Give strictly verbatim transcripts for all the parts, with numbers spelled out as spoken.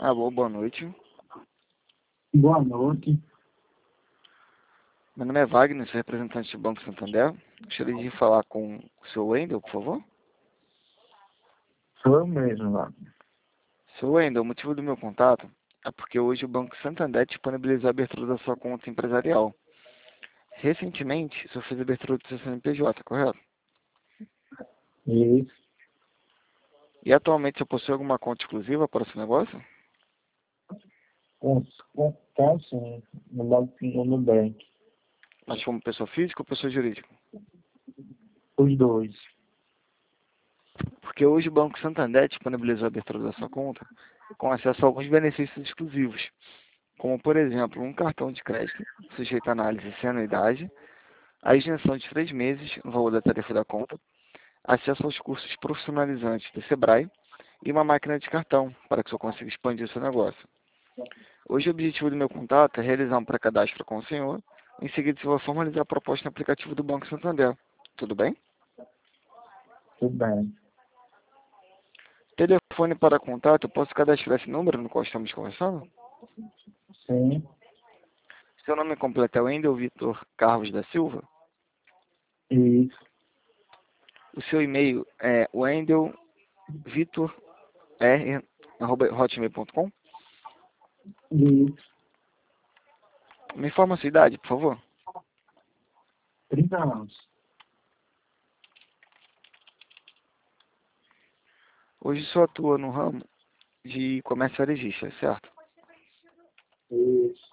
Alô, boa noite. Boa noite. Meu nome é Wagner, sou representante do Banco Santander. Gostaria de falar com o seu Wendel, por favor. Sou eu mesmo, Wagner. Seu Wendel, o motivo do meu contato é porque hoje o Banco Santander disponibilizou a abertura da sua conta empresarial. Recentemente, o senhor fez a abertura do seu C N P J, correto? Isso. E atualmente você possui alguma conta exclusiva para o seu negócio? Com, com, com sim, no banco, no Nubank. Mas como pessoa física ou pessoa jurídica? Os dois. Porque hoje o Banco Santander disponibilizou a abertura da sua conta com acesso a alguns benefícios exclusivos, como, por exemplo, um cartão de crédito sujeito à análise sem anuidade, a isenção de três meses no valor da tarifa da conta, acesso aos cursos profissionalizantes do Sebrae e uma máquina de cartão para que o senhor consiga expandir o seu negócio. Hoje o objetivo do meu contato é realizar um pré-cadastro com o senhor, em seguida eu vou formalizar a proposta no aplicativo do Banco Santander. Tudo bem? Tudo bem. Telefone para contato, eu posso cadastrar esse número no qual estamos conversando? Sim. Seu nome completo é Wendel Vitor Carlos da Silva. Isso. O seu e-mail é wendel vitor r arroba hotmail ponto com. Isso. Me informa a sua idade, por favor. trinta anos. Hoje só atua no ramo de comércio varejista, certo? Isso.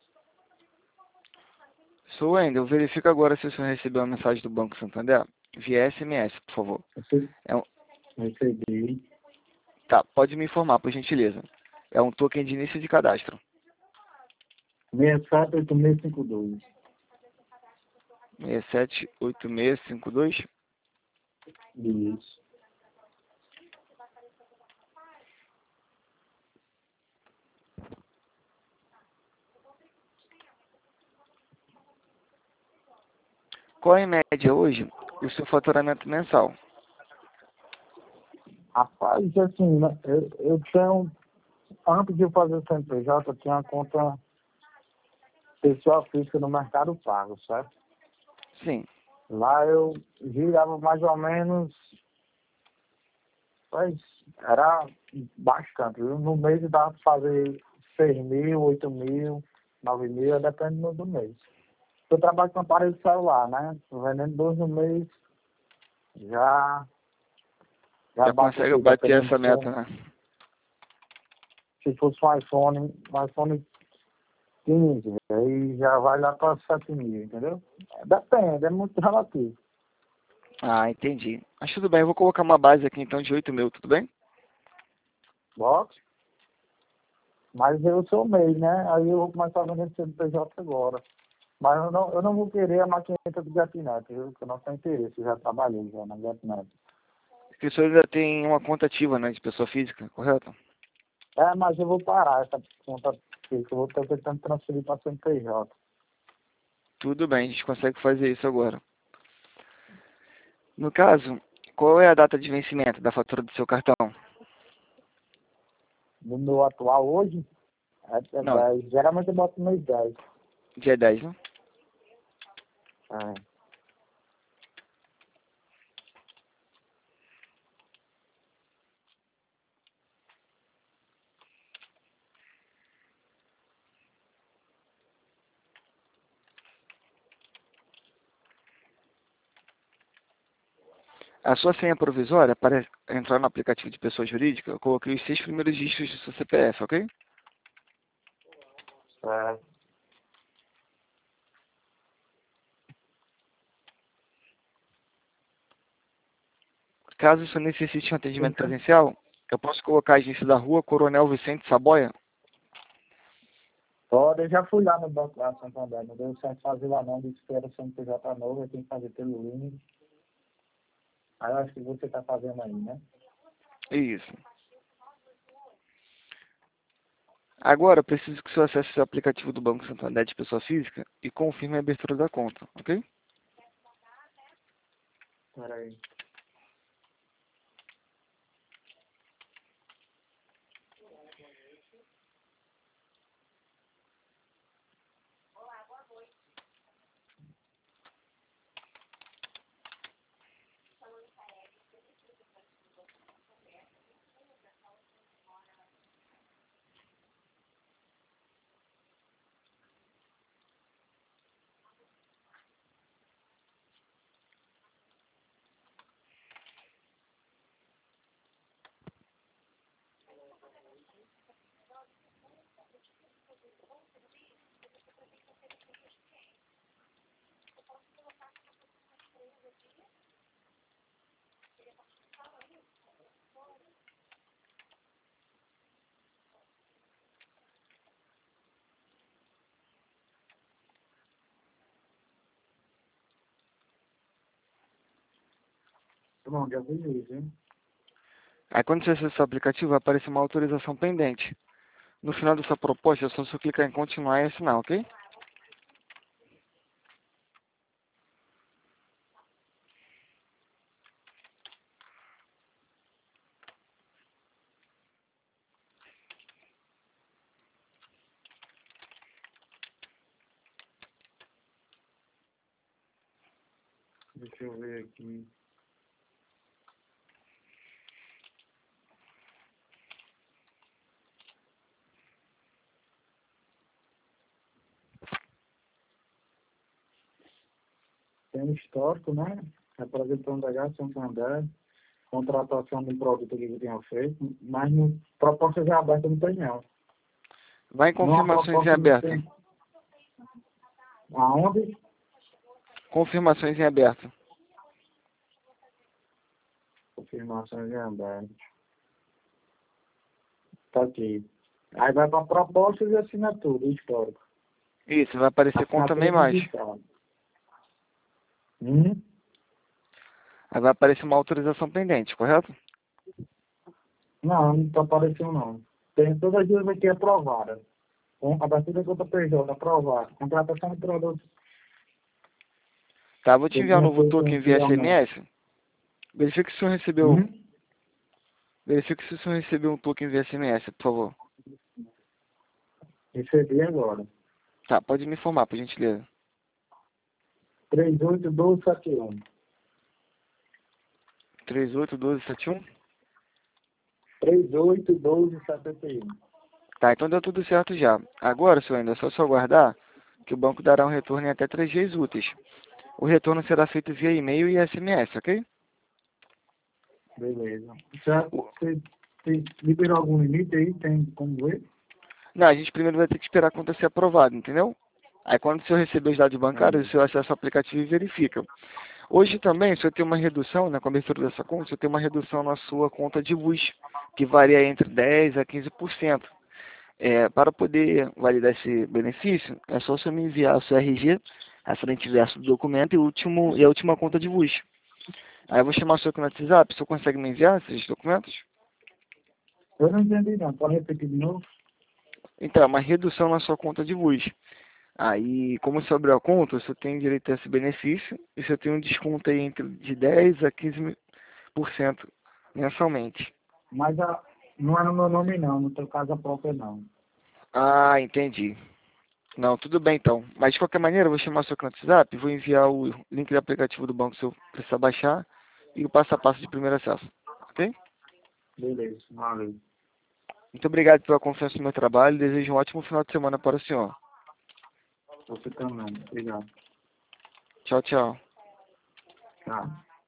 Sou Wendel, verifica agora se o senhor recebeu a mensagem do Banco Santander via S M S, por favor. Rece- É um... Recebi. Tá, pode me informar, por gentileza. É um token de início de cadastro. seis sete oito seis cinco dois. seis sete oito seis cinco dois. Isso. Qual é, em média, hoje, o seu faturamento mensal? Rapaz, assim, né, eu, eu tenho, antes de eu fazer o C N P J, eu tinha uma conta pessoal física no Mercado Pago, certo? Sim. Lá eu girava mais ou menos, mas era bastante, viu? No mês dava para fazer seis mil, oito mil, nove mil, depende do do mês. Eu trabalho com aparelho de celular, né? Tô vendendo dois no mês, já, já Já bate consegue aqui, bater dependendo essa se, meta, for- né? se fosse um iPhone, um iPhone quinze, aí já vai lá para sete mil, entendeu? Depende, é muito relativo. Ah, entendi. Mas tudo bem, eu vou colocar uma base aqui então de oito mil, tudo bem? Bote. Mas eu sou MEI, né? Aí eu vou começar a vender C N P J agora. Mas eu não, eu não vou querer a maquineta do GapNet, viu? Porque eu não tenho interesse, eu já trabalhei já na GapNet. Porque o senhor ainda tem uma conta ativa, né, de pessoa física, correto? É, mas eu vou parar essa conta física, eu vou estar tentando transferir para C N P J. Tudo bem, a gente consegue fazer isso agora. No caso, qual é a data de vencimento da fatura do seu cartão? No meu atual hoje, é, é Não, dez. Geralmente eu boto no mês dez. dia dez, né? É. A sua senha provisória, para entrar no aplicativo de pessoa jurídica, eu coloquei os seis primeiros dígitos do seu C P F, ok? É. Caso o senhor necessite de um atendimento Então, presencial, eu posso colocar a agência da rua Coronel Vicente Saboia? pode, eu já fui lá no banco lá, Santander, não deu certo fazer lá não, disse que era C N P J novo, eu tenho que fazer pelo link. Aí eu acho que você está fazendo aí, né? Isso. Agora, eu preciso que o senhor acesse o aplicativo do Banco Santander de pessoa física e confirme a abertura da conta, ok? Peraí. Pronto, já vi isso, hein? Aí quando você acessar o aplicativo, vai aparecer uma autorização pendente. No final dessa proposta, é só você clicar em continuar e assinar, ok? Deixa eu ver aqui. Tem um histórico, né? Representação da Gás Santander, contratação de produto que eu tenha feito, mas no proposta já aberta não tem não. Vai em Não, a confirmações em proposta não aberto. tem. Aonde? Confirmações em aberto. Confirmações em aberto. Tá aqui. Aí vai para propostas e assinatura, histórico. Isso, vai aparecer conta também Assinatura mais. digital. Hum? Aí vai aparecer uma autorização pendente, correto? Não, não está aparecendo não. Tem todas as duas aqui aprovadas. Com abertura de conta P J, aprovada. Contratação de produtos. Tá, vou te Eu enviar um tinha novo feito token via anteriormente. S M S. Verifique se o senhor recebeu. Hum? Verifique se o senhor recebeu um token via S M S, por favor. Recebi agora. Tá, pode me informar, por gentileza. três oito um dois sete um. três oito um dois sete um? três oito um dois sete um. Tá, então deu tudo certo já. Agora, senhor, ainda é só só aguardar que o banco dará um retorno em até três dias úteis. O retorno será feito via e-mail e S M S, ok? Beleza. Já O- você tem, liberou algum limite aí? Tem como ver? Não, a gente primeiro vai ter que esperar a conta ser aprovada, entendeu? Aí quando o senhor receber os dados bancários, o Hum. senhor acessa o aplicativo e verifica. Hoje também, o senhor tem uma redução, na cobertura dessa conta, o senhor tem uma redução na sua conta de luz, que varia entre dez a quinze por cento. É, para poder validar esse benefício, é só você me enviar o seu R G, a frente e verso do documento e, o último, e a última conta de luz. Aí eu vou chamar o senhor aqui no WhatsApp, o senhor consegue me enviar esses documentos? Eu não entendi não. Pode repetir de novo? Então, é uma redução na sua conta de luz. Aí, como você abriu a conta, você tem direito a esse benefício e você tem um desconto aí entre de dez a quinze por cento mensalmente. Mas a, não é no meu nome não, no teu casa própria não. Ah, entendi. Não, tudo bem então. Mas de qualquer maneira, eu vou chamar o seu canto WhatsApp, vou enviar o link do aplicativo do banco se eu precisar baixar e o passo a passo de primeiro acesso. Ok? Beleza, valeu. Muito obrigado pela confiança no meu trabalho e desejo um ótimo final de semana para o senhor. Você também. Obrigado. Tchau, tchau. Tá.